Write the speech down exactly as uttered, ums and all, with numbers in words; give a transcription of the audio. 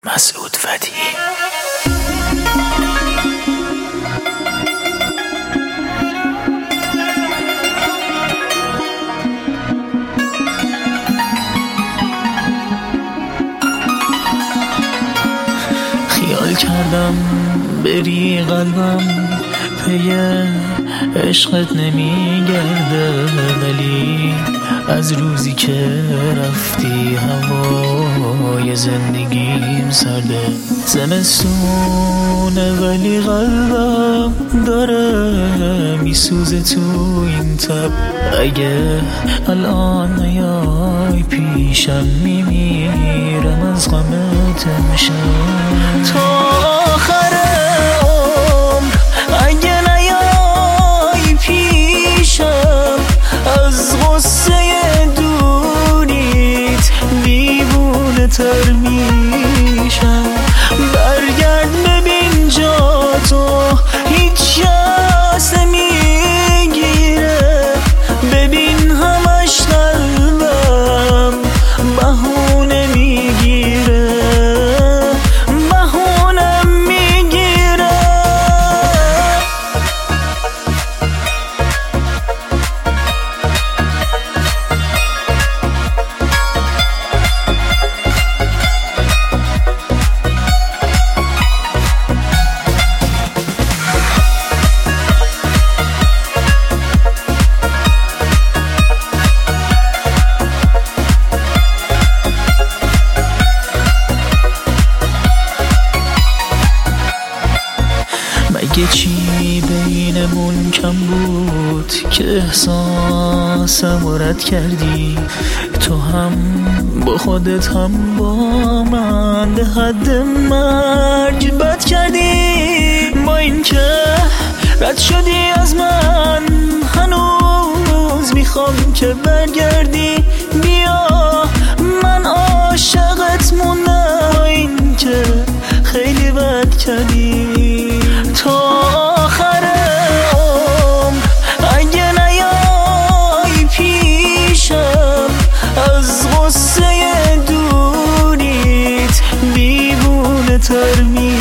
مسعود فتحی. خیال کردم بری قلبم پی عشقت نمیگرده، ولی از روزی که رفتی هوای زندگیم سرده. زمستونه ولی قلبم داره میسوزه تو این تب. اگه الان نیای پیشم میمیرم از غمت امشب. تا آخر عمر اگه نیای پیشم از غصه دونیت دیوونه تر میشم. برگرد ببین جا تو هیچ کس نمیگیره، ببین همش قلبم بهونه میگیره، بهونه میگیره. مگه چی بینمون کم بود که احساسم رد کردی؟ تو هم با خودت هم با من به حد مرگ بد کردی. با این که رد شدی از من هنوز میخوام که برگردی. بیا من عاشقت موندم، با این که خیلی بد کردی. تا آخر عمر اگه نیای پیشم از غصه دونیت دیوونه تر می